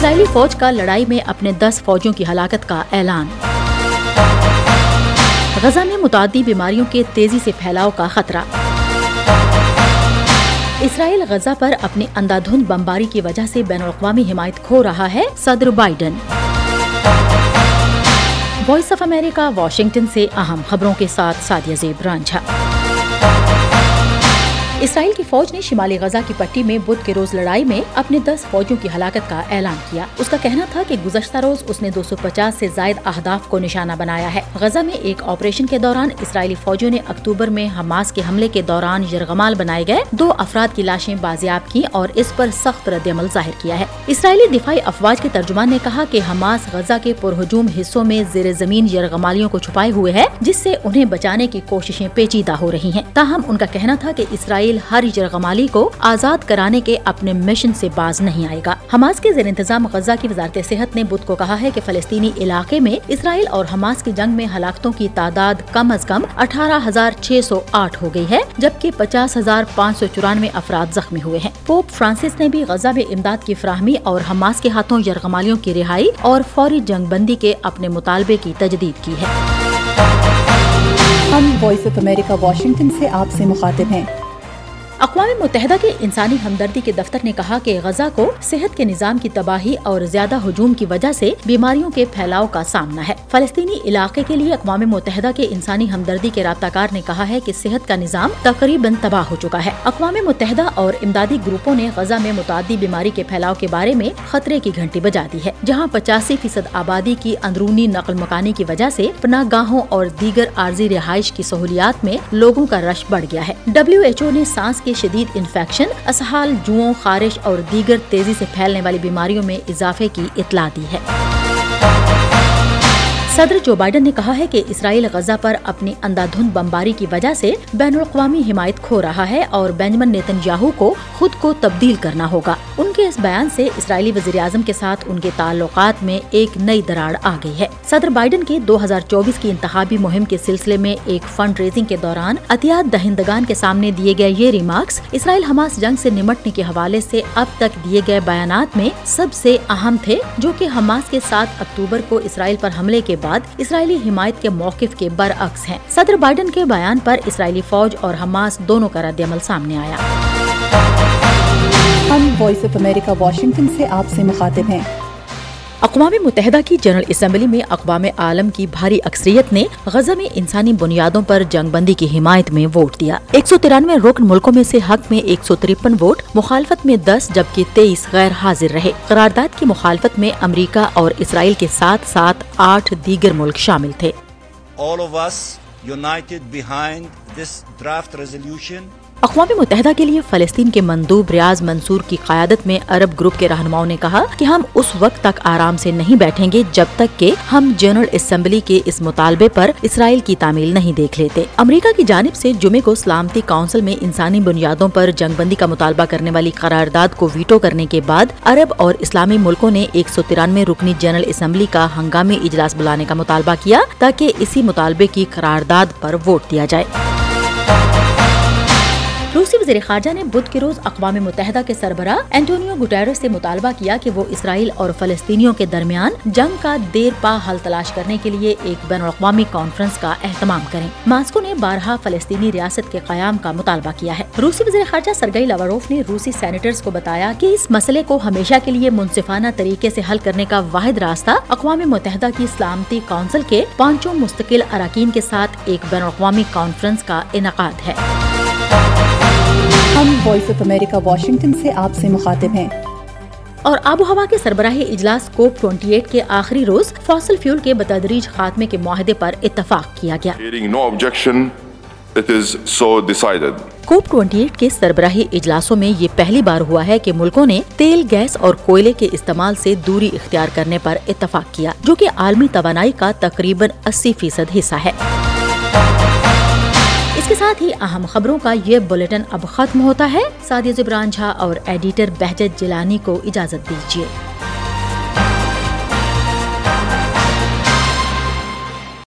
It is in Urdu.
اسرائیلی فوج کا لڑائی میں اپنے 10 فوجیوں کی ہلاکت کا اعلان۔ غزہ میں متعدی بیماریوں کے تیزی سے پھیلاؤ کا خطرہ۔ اسرائیل غزہ پر اپنی اندھا دھند بمباری کی وجہ سے بین الاقوامی حمایت کھو رہا ہے، صدر Biden. Voice of America Washington سے اہم خبروں کے ساتھ سعدیہ زیب رانجھا۔ اسرائیل کی فوج نے شمالی غزہ کی پٹی میں بدھ کے روز لڑائی میں اپنے 10 فوجیوں کی ہلاکت کا اعلان کیا۔ اس کا کہنا تھا کہ گزشتہ روز اس نے 250 سے زائد اہداف کو نشانہ بنایا ہے۔ غزہ میں ایک آپریشن کے دوران اسرائیلی فوجیوں نے اکتوبر میں حماس کے حملے کے دوران یرغمال بنائے گئے 2 افراد کی لاشیں بازیاب کی اور اس پر سخت رد عمل ظاہر کیا ہے۔ اسرائیلی دفاعی افواج کے ترجمان نے کہا کہ حماس غزہ کے پرہجوم حصوں میں زیر زمین یرغمالیوں کو چھپائے ہوئے ہے، جس سے انہیں بچانے کی کوششیں پیچیدہ ہو رہی ہیں۔ تاہم ان کا کہنا تھا کہ اسرائیل ہر یرغمالی کو آزاد کرانے کے اپنے مشن سے باز نہیں آئے گا۔ حماس کے زیر انتظام غزہ کی وزارت صحت نے بدھ کو کہا ہے کہ فلسطینی علاقے میں اسرائیل اور حماس کی جنگ میں ہلاکتوں کی تعداد کم از کم 18,608 ہو گئی ہے، جبکہ 50,594 افراد زخمی ہوئے ہیں۔ پوپ فرانسس نے بھی غزہ میں امداد کی فراہمی اور حماس کے ہاتھوں یرغمالیوں کی رہائی اور فوری جنگ بندی کے اپنے مطالبے کی تجدید کی ہے۔ ہم وائس آف امریکہ واشنگٹن سے آپ سے مخاطب ہیں۔ اقوام متحدہ کے انسانی ہمدردی کے دفتر نے کہا کہ غزہ کو صحت کے نظام کی تباہی اور زیادہ ہجوم کی وجہ سے بیماریوں کے پھیلاؤ کا سامنا ہے۔ فلسطینی علاقے کے لیے اقوام متحدہ کے انسانی ہمدردی کے رابطہ کار نے کہا ہے کہ صحت کا نظام تقریباً تباہ ہو چکا ہے۔ اقوام متحدہ اور امدادی گروپوں نے غزہ میں متعدی بیماری کے پھیلاؤ کے بارے میں خطرے کی گھنٹی بجا دی ہے، جہاں 85% آبادی کی اندرونی نقل مکانی کی وجہ سے پناہ گاہوں اور دیگر عارضی رہائش کی سہولیات میں لوگوں کا رش بڑھ گیا ہے۔ WHO نے سانس کے شدید انفیکشن، اسہال، جوؤں، خارش اور دیگر تیزی سے پھیلنے والی بیماریوں میں اضافے کی اطلاع دی ہے۔ صدر جو بائیڈن نے کہا ہے کہ اسرائیل غزہ پر اپنی اندھا دھند بمباری کی وجہ سے بین الاقوامی حمایت کھو رہا ہے اور بنجمن نیتن یاہو کو خود کو تبدیل کرنا ہوگا۔ ان کے اس بیان سے اسرائیلی وزیر اعظم کے ساتھ ان کے تعلقات میں ایک نئی دراڑ آ گئی ہے۔ صدر بائیڈن کے 2024 کی انتخابی مہم کے سلسلے میں ایک فنڈ ریزنگ کے دوران عطیات دہندگان کے سامنے دیے گئے یہ ریمارکس اسرائیل حماس جنگ سے نمٹنے کے حوالے سے اب تک دیے گئے بیانات میں سب سے اہم تھے، جو کہ حماس کے 7 اکتوبر کو اسرائیل پر حملے کے بعد اسرائیلی حمایت کے موقف کے برعکس ہیں۔ صدر بائیڈن کے بیان پر اسرائیلی فوج اور حماس دونوں کا رد عمل سامنے آیا۔ ہم وائس آف امریکہ واشنگٹن سے آپ سے مخاطب ہیں۔ اقوام متحدہ کی جنرل اسمبلی میں اقوام عالم کی بھاری اکثریت نے غزہ میں انسانی بنیادوں پر جنگ بندی کی حمایت میں ووٹ دیا۔ 193 رکن ملکوں میں سے حق میں 153 ووٹ، مخالفت میں 10 جبکہ 23 غیر حاضر رہے۔ قرارداد کی مخالفت میں امریکہ اور اسرائیل کے ساتھ ساتھ 8 دیگر ملک شامل تھے۔ All of us united behind this draft resolution. اقوام متحدہ کے لیے فلسطین کے مندوب ریاض منصور کی قیادت میں عرب گروپ کے رہنماؤں نے کہا کہ ہم اس وقت تک آرام سے نہیں بیٹھیں گے جب تک کہ ہم جنرل اسمبلی کے اس مطالبے پر اسرائیل کی تعمیل نہیں دیکھ لیتے۔ امریکہ کی جانب سے جمعے کو سلامتی کونسل میں انسانی بنیادوں پر جنگ بندی کا مطالبہ کرنے والی قرارداد کو ویٹو کرنے کے بعد عرب اور اسلامی ملکوں نے 193 رکنی جنرل اسمبلی کا ہنگامی اجلاس بلانے کا مطالبہ کیا تاکہ اسی مطالبے کی قرارداد پر ووٹ دیا جائے۔ روسی وزیر خارجہ نے بدھ کے روز اقوام متحدہ کے سربراہ اینٹونیو گوٹیرس سے مطالبہ کیا کہ وہ اسرائیل اور فلسطینیوں کے درمیان جنگ کا دیر پا حل تلاش کرنے کے لیے ایک بین الاقوامی کانفرنس کا اہتمام کریں۔ ماسکو نے بارہا فلسطینی ریاست کے قیام کا مطالبہ کیا ہے۔ روسی وزیر خارجہ سرگئی لاواروف نے روسی سینیٹرز کو بتایا کہ اس مسئلے کو ہمیشہ کے لیے منصفانہ طریقے سے حل کرنے کا واحد راستہ اقوام متحدہ کی سلامتی کونسل کے 5 مستقل اراکین کے ساتھ ایک بین الاقوامی کانفرنس کا انعقاد ہے۔ ہم وائس آف امریکہ واشنگٹن سے آپ سے مخاطب ہیں۔ اور آب و ہوا کے سربراہی اجلاس کوپ 28 کے آخری روز فاسل فیول کے بتدریج خاتمے کے معاہدے پر اتفاق کیا گیا۔ کوپ 28 کے سربراہی اجلاسوں میں یہ پہلی بار ہوا ہے کہ ملکوں نے تیل، گیس اور کوئلے کے استعمال سے دوری اختیار کرنے پر اتفاق کیا، جو کہ عالمی توانائی کا تقریباً 80% حصہ ہے۔ اس کے ساتھ ہی اہم خبروں کا یہ بلیٹن اب ختم ہوتا ہے۔ سعدیہ زیب رانجھا اور ایڈیٹر بہجت جیلانی کو اجازت دیجیے۔